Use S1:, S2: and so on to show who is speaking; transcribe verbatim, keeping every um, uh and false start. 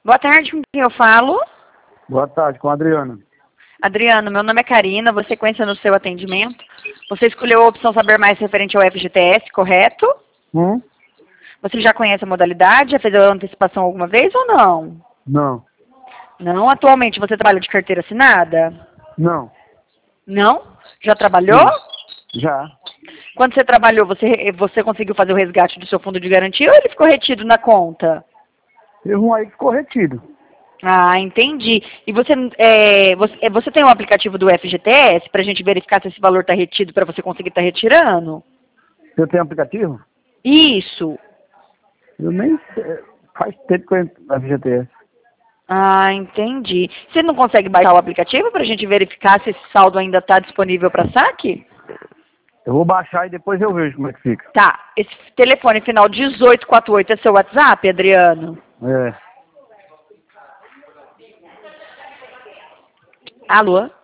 S1: Boa tarde, com quem eu falo?
S2: Boa tarde, com a Adriana.
S1: Adriano, meu nome é Karina, vou sequência no seu atendimento. Você escolheu a opção Saber Mais referente ao F G T S, correto?
S2: Hum?
S1: Você já conhece a modalidade? Já fez a antecipação alguma vez ou não?
S2: Não.
S1: Não? Atualmente você trabalha de carteira assinada?
S2: Não.
S1: Não? Já trabalhou?
S2: Sim. Já.
S1: Quando você trabalhou, você, você conseguiu fazer o resgate do seu fundo de garantia ou ele ficou retido na conta?
S2: Teve um aí que ficou retido.
S1: Ah, entendi. E você, é, você, você tem um aplicativo do F G T S para a gente verificar se esse valor está retido para você conseguir estar retirando?
S2: Você tem aplicativo?
S1: Isso.
S2: Eu nem sei. Faz tempo que eu entro na F G T S.
S1: Ah, entendi. Você não consegue baixar o aplicativo para a gente verificar se esse saldo ainda está disponível para saque?
S2: Eu vou baixar e depois eu vejo como é que fica.
S1: Tá. Esse telefone final dezoito quarenta e oito é seu WhatsApp, Adriano?
S2: É.
S1: Alô?